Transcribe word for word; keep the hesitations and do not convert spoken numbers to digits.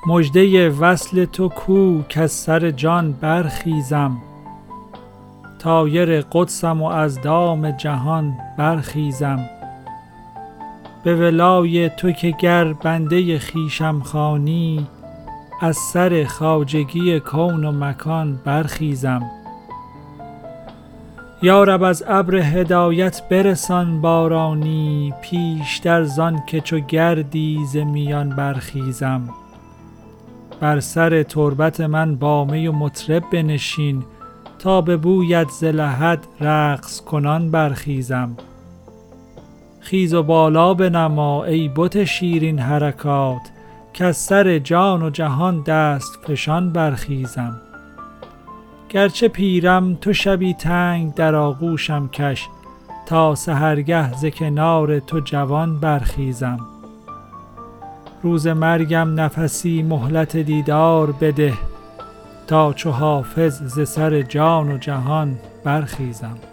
مژده وصل تو کو کز سر جان برخیزم، طایر قدسم و از دام جهان برخیزم. به ولای تو که گر بنده خویشم خوانی، از سر خواجگی کون و مکان برخیزم. یا رب از ابر هدایت برسان بارانی، پیشتر زان که چو گردی ز میان برخیزم. بر سر تربت من با می و مطرب بنشین، تا به بویت ز لحد رقص کنان برخیزم. خیز و بالا بنما ای بت شیرین حرکات، کز سر جان و جهان دست فشان برخیزم. گرچه پیرم تو شبی تنگ در آغوشم کش، تا سحرگه ز کنار تو جوان برخیزم. روز مرگم نفسی مهلت دیدار بده، تا چو حافظ ز سر جان و جهان برخیزم.